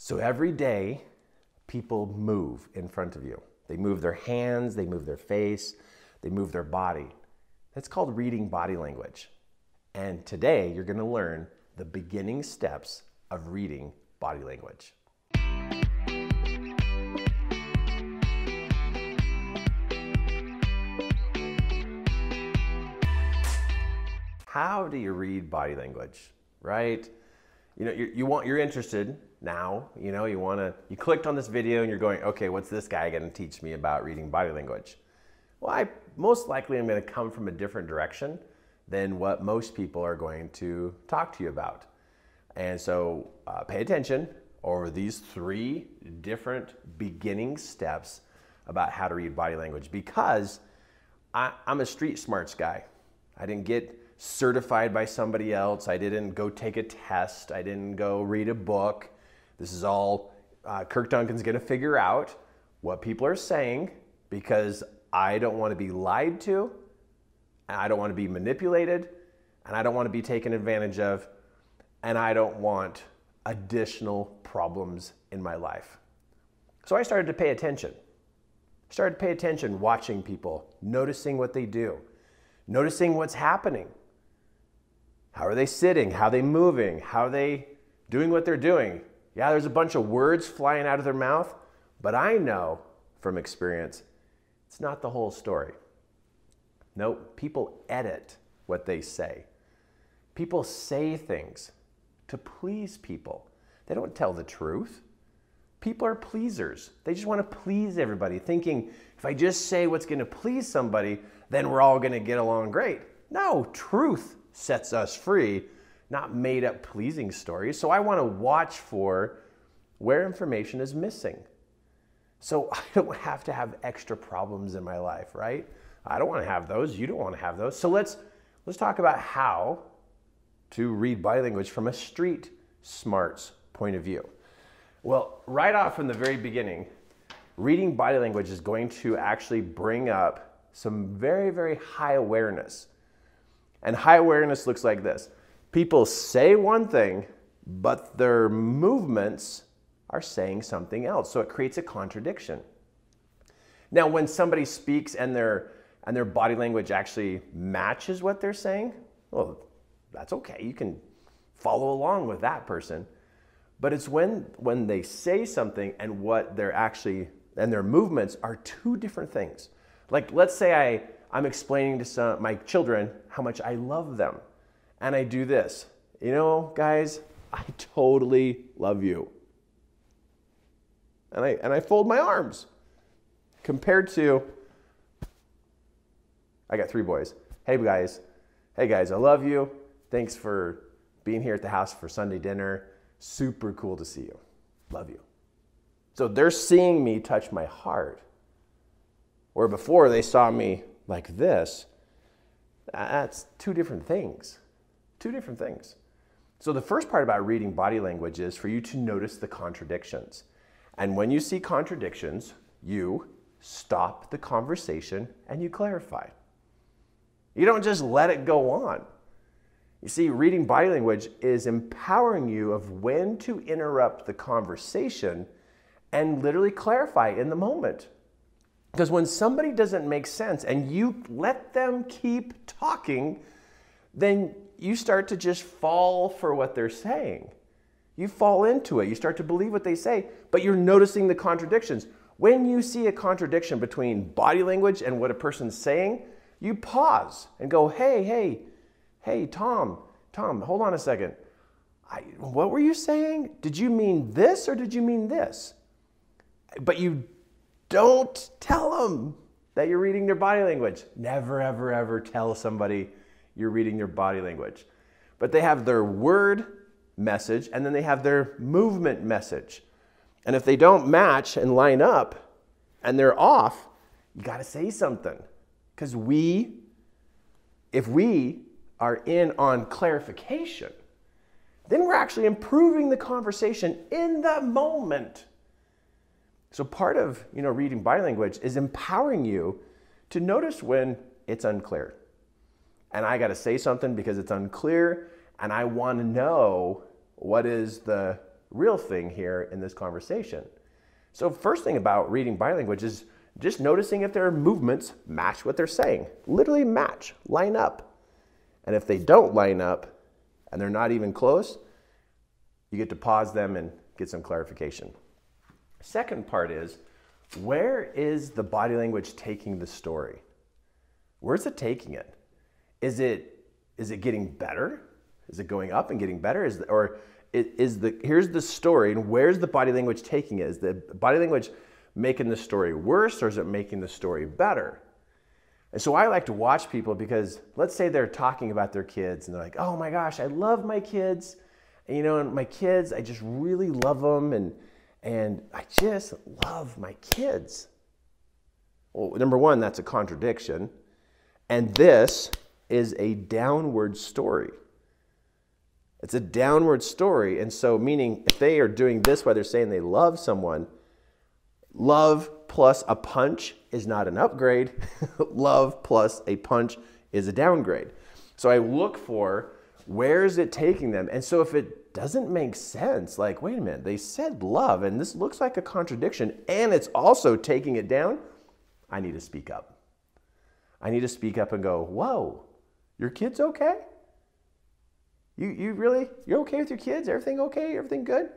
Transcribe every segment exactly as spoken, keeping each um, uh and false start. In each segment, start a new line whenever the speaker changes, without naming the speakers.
So every day, people move in front of you. They move their hands, they move their face, they move their body. That's called reading body language. And today, you're gonna learn the beginning steps of reading body language. How do you read body language, right? You know, you, you want, you're interested now, you know, you wanna, you clicked on this video and you're going, okay, what's this guy gonna teach me about reading body language? Well, I most likely am gonna come from a different direction than what most people are going to talk to you about. And so uh, pay attention over these three different beginning steps about how to read body language, because I, I'm a street smarts guy. I didn't get certified by somebody else. I didn't go take a test. I didn't go read a book. This is all uh, Kirk Duncan's gonna figure out what people are saying, because I don't wanna be lied to, and I don't wanna be manipulated, and I don't wanna be taken advantage of, and I don't want additional problems in my life. So I started to pay attention. Started to pay attention, watching people, noticing what they do, noticing what's happening. How are they sitting? How are they moving? How are they doing what they're doing? Yeah, there's a bunch of words flying out of their mouth, but I know from experience, it's not the whole story. Nope, people edit what they say. People say things to please people. They don't tell the truth. People are pleasers. They just want to please everybody, thinking if I just say what's going to please somebody, then we're all going to get along great. No, truth sets us free, not made up pleasing stories. So I want to watch for where information is missing. So I don't have to have extra problems in my life, right? I don't want to have those. You don't want to have those. So let's let's talk about how to read body language from a street smarts point of view. Well, right off from the very beginning, reading body language is going to actually bring up some very, very high awareness. And high awareness looks like this. People say one thing, but their movements are saying something else. So it creates a contradiction. Now, when somebody speaks and their, and their body language actually matches what they're saying, well, that's okay. You can follow along with that person. But it's when, when they say something and what they're actually, and their movements are two different things. Like, let's say I, I'm explaining to some, my children how much I love them. And I do this. You know, guys, I totally love you. And I, and I fold my arms. Compared to, I got three boys. Hey guys, hey guys, I love you. Thanks for being here at the house for Sunday dinner. Super cool to see you. Love you. So they're seeing me touch my heart. Where before they saw me like this. That's two different things. Two different things. So the first part about reading body language is for you to notice the contradictions. And when you see contradictions, you stop the conversation and you clarify. You don't just let it go on. You see, reading body language is empowering you of when to interrupt the conversation and literally clarify in the moment. Because when somebody doesn't make sense and you let them keep talking, then you start to just fall for what they're saying. You fall into it. You start to believe what they say, but you're noticing the contradictions. When you see a contradiction between body language and what a person's saying, you pause and go, hey, hey, hey, Tom, Tom, hold on a second. I, what were you saying? Did you mean this or did you mean this? But you don't tell them that you're reading their body language. Never, ever, ever tell somebody you're reading their body language. But they have their word message and then they have their movement message. And if they don't match and line up and they're off, you got to say something. Because we, if we are in on clarification, then we're actually improving the conversation in the moment. So part of, you know, reading body language is empowering you to notice when it's unclear. And I got to say something because it's unclear and I want to know what is the real thing here in this conversation. So first thing about reading body language is just noticing if their movements match what they're saying. Literally match, line up. And if they don't line up and they're not even close, you get to pause them and get some clarification. Second part is, where is the body language taking the story? Where's it taking it? Is it, is it getting better? Is it going up and getting better? Is, or is the, here's the story, and where's the body language taking it? Is the body language making the story worse, or is it making the story better? And so I like to watch people because let's say they're talking about their kids and they're like, oh my gosh, I love my kids. And you know, and my kids, I just really love them. And, and I just love my kids. Well, number one, that's a contradiction. And this is a downward story. It's a downward story. And so meaning if they are doing this while they're saying they love someone, love plus a punch is not an upgrade. Love plus a punch is a downgrade. So I look for where is it taking them? And so if it doesn't make sense, like, wait a minute, they said love and this looks like a contradiction and it's also taking it down, I need to speak up. I need to speak up and go, whoa, your kid's okay? You, you really, you're okay with your kids? Everything okay? Everything good?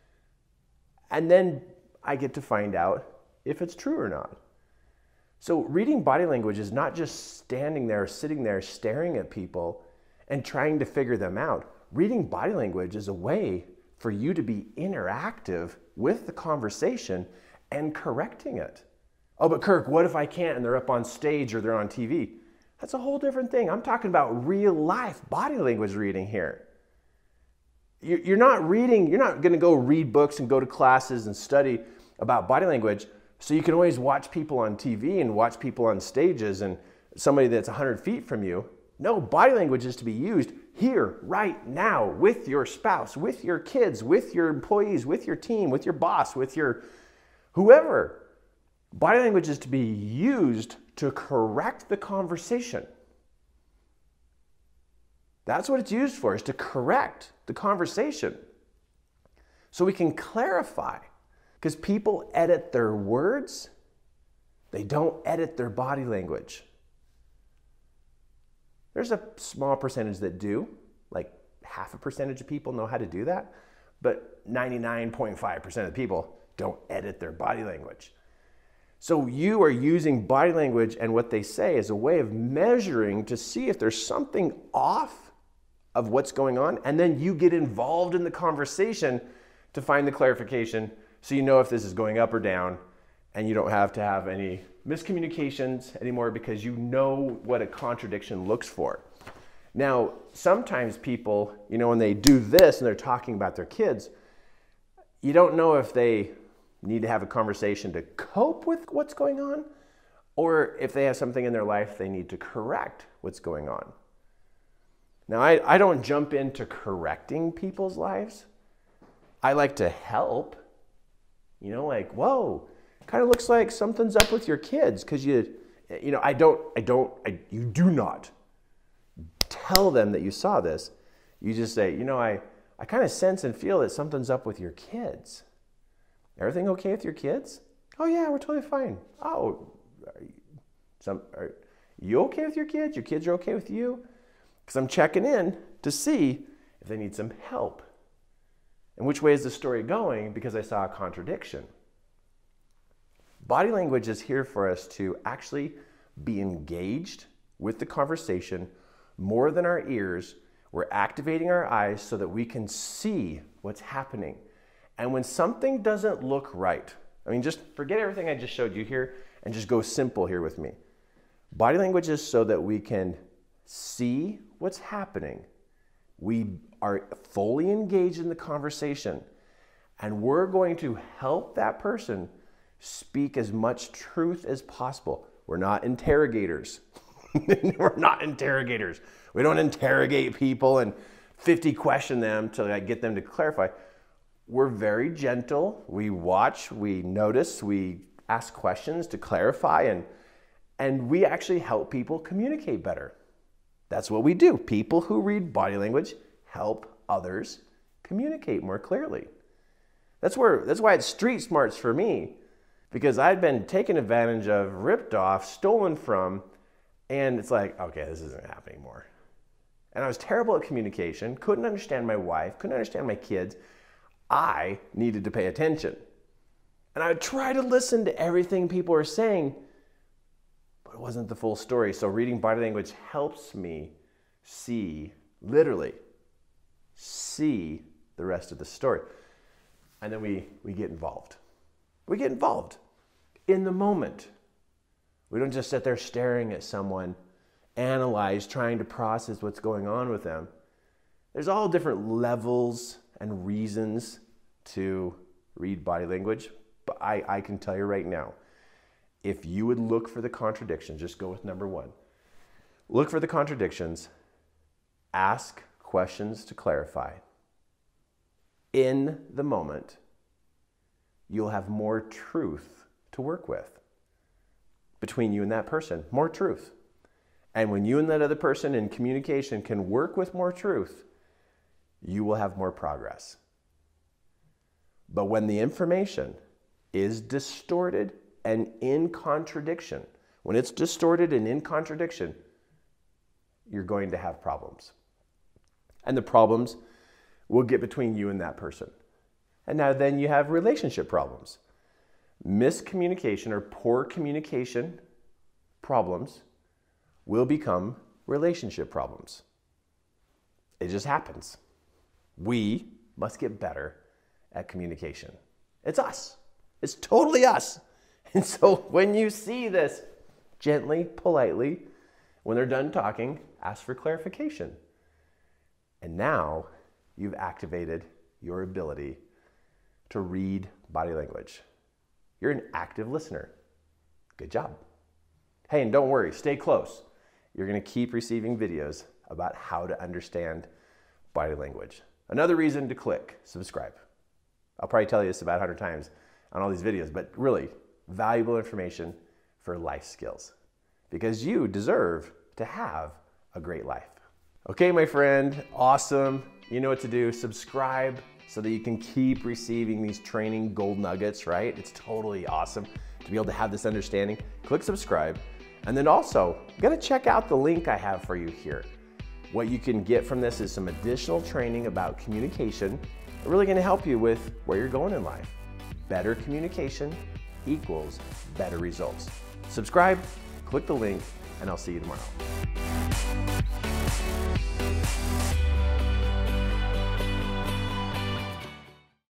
And then I get to find out if it's true or not. So reading body language is not just standing there, sitting there, staring at people and trying to figure them out. Reading body language is a way for you to be interactive with the conversation and correcting it. Oh, but Kirk, what if I can't and they're up on stage or they're on T V? That's a whole different thing. I'm talking about real life body language reading here. You're not reading, you're not gonna go read books and go to classes and study about body language so you can always watch people on T V and watch people on stages and somebody that's one hundred feet from you. No, body language is to be used here, right now, with your spouse, with your kids, with your employees, with your team, with your boss, with your whoever. Body language is to be used to correct the conversation. That's what it's used for, is to correct the conversation. So we can clarify. Because people edit their words, they don't edit their body language. There's a small percentage that do, like half a percentage of people know how to do that, but ninety-nine point five percent of people don't edit their body language. So you are using body language and what they say as a way of measuring to see if there's something off of what's going on, and then you get involved in the conversation to find the clarification so you know if this is going up or down, and you don't have to have any miscommunications anymore because you know what a contradiction looks for. Now, sometimes people, you know, when they do this and they're talking about their kids, you don't know if they need to have a conversation to cope with what's going on, or if they have something in their life they need to correct what's going on. Now, I, I don't jump into correcting people's lives. I like to help. You know, like, whoa, kind of looks like something's up with your kids because you, you know, I don't, I don't, I, you do not tell them that you saw this. You just say, you know, I, I kind of sense and feel that something's up with your kids. Everything okay with your kids? Oh yeah, we're totally fine. Oh, are you, some, are you okay with your kids? Your kids are okay with you? Because I'm checking in to see if they need some help. And which way is the story going? Because I saw a contradiction. Body language is here for us to actually be engaged with the conversation more than our ears. We're activating our eyes so that we can see what's happening. And when something doesn't look right, I mean, just forget everything I just showed you here and just go simple here with me. Body language is so that we can see what's happening. We are fully engaged in the conversation, and we're going to help that person speak as much truth as possible. We're not interrogators. We're not interrogators. We don't interrogate people and fifty question them to like, get them to clarify. We're very gentle. We watch, we notice, we ask questions to clarify, and, and we actually help people communicate better. That's what we do. People who read body language help others communicate more clearly. That's where, that's why it's street smarts for me, because I'd been taken advantage of, ripped off, stolen from, and it's like, okay, this isn't happening anymore. And I was terrible at communication, couldn't understand my wife, couldn't understand my kids. I needed to pay attention. And I would try to listen to everything people are saying, but it wasn't the full story. So reading body language helps me see, literally, see the rest of the story. And then we, we get involved. We get involved in the moment. We don't just sit there staring at someone, analyze, trying to process what's going on with them. There's all different levels and reasons to read body language, but I, I can tell you right now, if you would look for the contradictions, just go with number one. Look for the contradictions, ask questions to clarify. In the moment, you'll have more truth to work with between you and that person, more truth. And when you and that other person in communication can work with more truth, you will have more progress. But when the information is distorted and in contradiction, when it's distorted and in contradiction, you're going to have problems. And the problems will get between you and that person. And now then you have relationship problems. Miscommunication or poor communication problems will become relationship problems. It just happens. We must get better at communication. It's us. It's totally us. And so when you see this, gently, politely, when they're done talking, ask for clarification. And now you've activated your ability to read body language. You're an active listener. Good job. Hey, and don't worry, stay close. You're going to keep receiving videos about how to understand body language. Another reason to click subscribe. I'll probably tell you this about a hundred times on all these videos, but really valuable information for life skills, because you deserve to have a great life. Okay, my friend, awesome. You know what to do. Subscribe so that you can keep receiving these training gold nuggets, right? It's totally awesome to be able to have this understanding. Click subscribe. And then also, you gotta check out the link I have for you here. What you can get from this is some additional training about communication, really gonna help you with where you're going in life. Better communication equals better results. Subscribe, click the link, and I'll see you tomorrow.